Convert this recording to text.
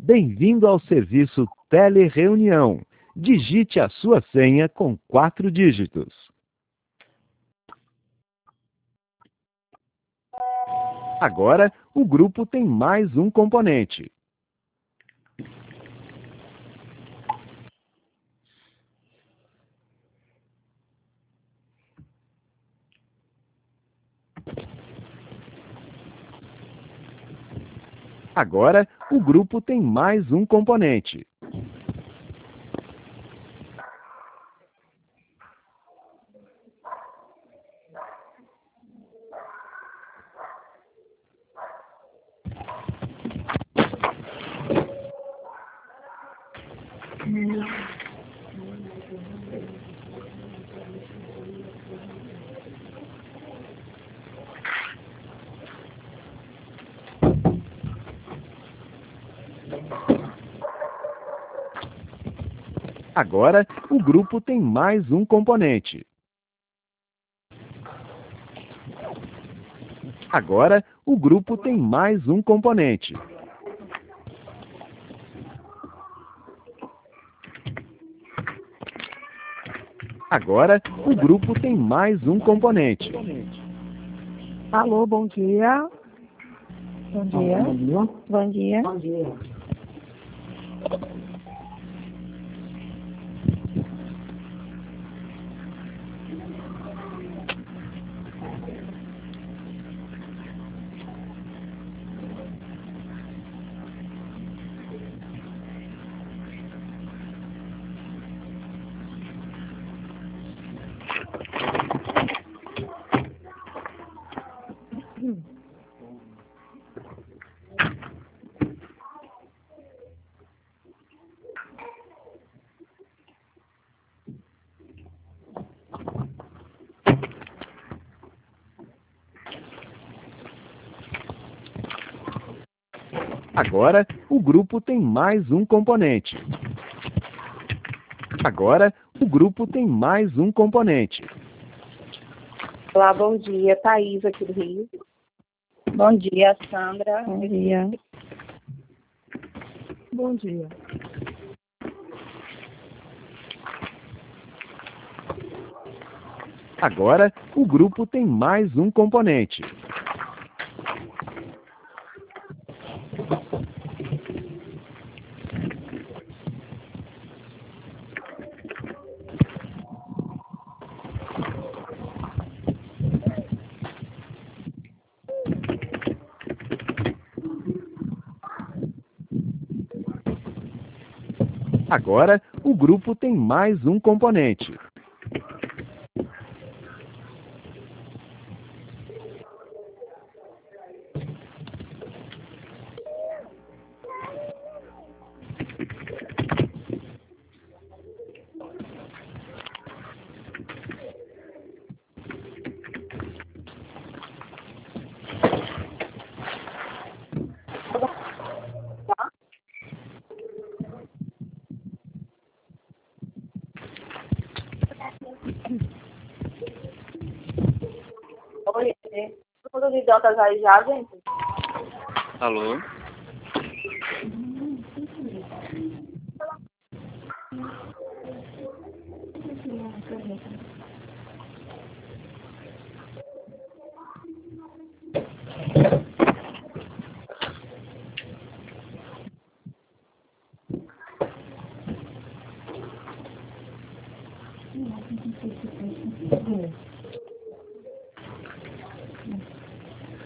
Bem-vindo ao serviço Telereunião. Digite a sua senha com 4 dígitos. Agora, o grupo tem mais um componente. Agora, o grupo tem mais um componente. Agora, o grupo tem mais um componente. Agora, o grupo tem mais um componente. Agora, o grupo tem mais um componente. Alô, bom dia. Bom dia. Bom dia. Bom dia. Bom dia. Agora, o grupo tem mais um componente. Agora, o grupo tem mais um componente. Olá, bom dia. Thaís, aqui do Rio. Bom dia, Sandra. Bom dia. Bom dia. Agora, o grupo tem mais um componente. Agora, o grupo tem mais um componente. Oi, todo mundo idiotas aí já, gente? Alô?